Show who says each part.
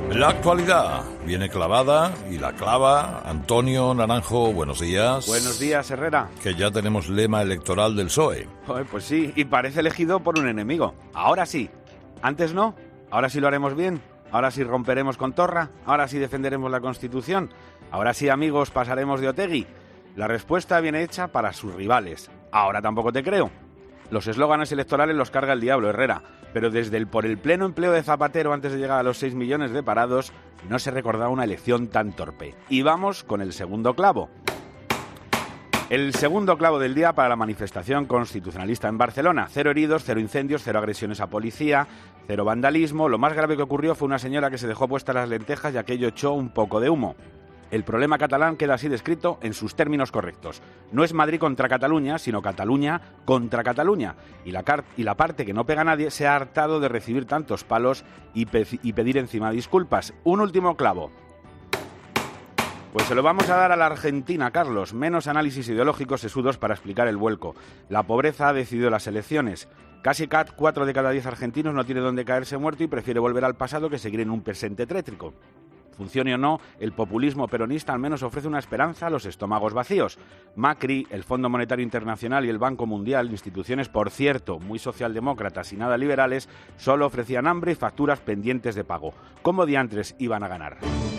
Speaker 1: La actualidad viene clavada y la clava Antonio Naranjo. Buenos días.
Speaker 2: Buenos días, Herrera.
Speaker 1: Que ya tenemos lema electoral del PSOE.
Speaker 2: Pues sí, y parece elegido por un enemigo. Ahora sí. Antes no. Ahora sí lo haremos bien. Ahora sí romperemos con Torra. Ahora sí defenderemos la Constitución. Ahora sí, amigos, pasaremos de Otegi. La respuesta viene hecha para sus rivales. Ahora tampoco te creo. Los eslóganes electorales los carga el diablo, Herrera, pero por el pleno empleo de Zapatero antes de llegar a los 6 millones de parados, no se recordaba una elección tan torpe. Y vamos con el segundo clavo. El segundo clavo del día para la manifestación constitucionalista en Barcelona. 0 heridos, 0 incendios, 0 agresiones a policía, 0 vandalismo. Lo más grave que ocurrió fue una señora que se dejó puestas las lentejas y aquello echó un poco de humo. El problema catalán queda así descrito en sus términos correctos. No es Madrid contra Cataluña, sino Cataluña contra Cataluña. Y la parte que no pega a nadie se ha hartado de recibir tantos palos y pedir encima disculpas. Un último clavo. Pues se lo vamos a dar a la Argentina, Carlos. Menos análisis ideológicos sesudos para explicar el vuelco. La pobreza ha decidido las elecciones. Casi 4 de cada 10 argentinos no tiene dónde caerse muerto y prefiere volver al pasado que seguir en un presente tétrico. Funcione o no, el populismo peronista al menos ofrece una esperanza a los estómagos vacíos. Macri, el Fondo Monetario Internacional y el Banco Mundial, instituciones, por cierto, muy socialdemócratas y nada liberales, solo ofrecían hambre y facturas pendientes de pago. ¿Cómo diantres iban a ganar?